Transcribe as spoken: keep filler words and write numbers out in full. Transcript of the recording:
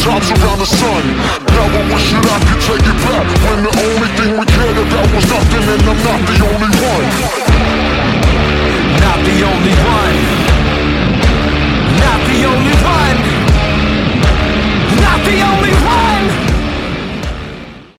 times around the sun. Now I wish that I could take it back, when the only thing we cared about was nothing, and I'm not the only